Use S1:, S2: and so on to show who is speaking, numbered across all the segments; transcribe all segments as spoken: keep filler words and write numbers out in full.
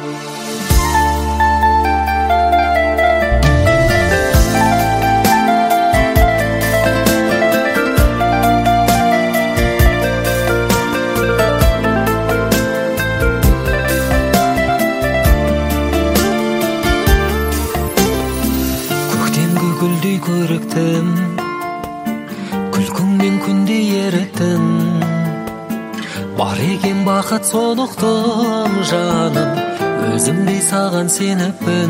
S1: Гүлдей көріктім, күлкіңнен күндей еріктім. Бар екен бақыт солықтым жаным, өзімдей саған сеніппін.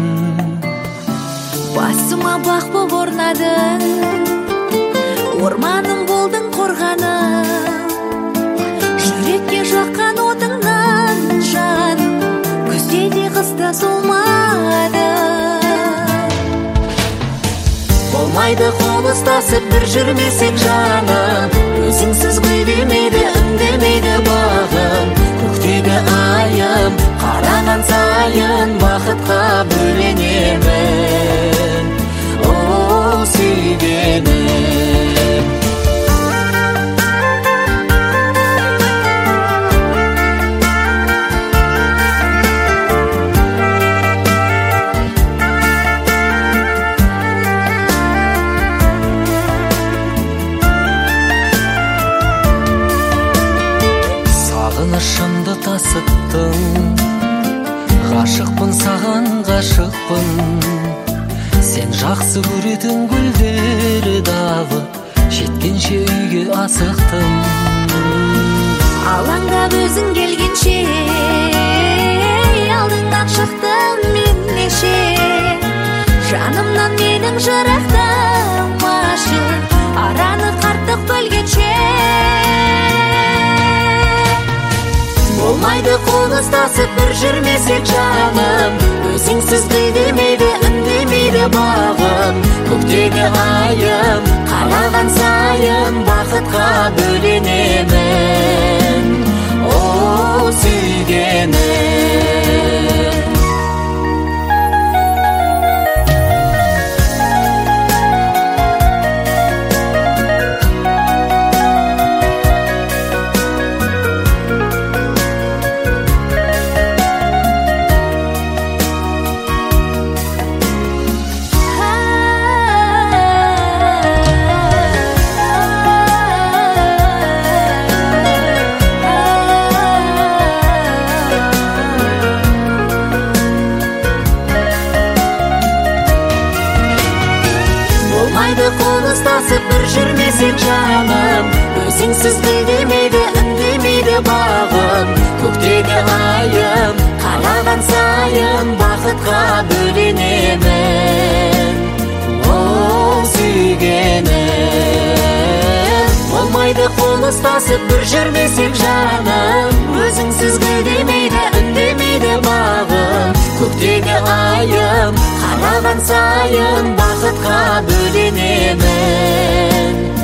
S2: Басыма бақ боп орнадың, орманым болдың қорғаным. Жүрекке жаққан отыңнан жаным, күзде де қыста солмады. Болмайды қол ұстасып бір жүрмесек жаным, өзіңсіз гүлдемейді, үндемейді бағым. Көктегі айым қараған сайын бақытқа бөленемін. О, сүйгенім.
S1: Сағынышымды тасыттың, ғашықпын саған ғашықпын. Сен жақсы көретін гүлдері дағы, жеткенше үйге асықтым.
S2: Алаңдап өзің келгенше, алдыңнан шықтым мен неше. Жанымнан менің жырақтым ашық, араны қарттық бөлгенше. Болмайды қол ұстасып бір жүрмесек жаным, өзіңсіз гүлдемейді, үндемейді бағым. Көктегі айым қалаған сайын бақытқа бөленемін. О, сүйгенім. Қол ұстасып бір жүрмесек жаным, өзіңсіз гүлдемейді, үндемейді бағым. Көктегі айым қалаған сайын бақытқа бөленемін. О, сүйгенім. Болмайды қол ұстасып бір жүрмесек жаным, өзіңсіз гүлдемейді, үндемейді бағым. Көктегі айым қалаған сайын бақытқа бөленемін.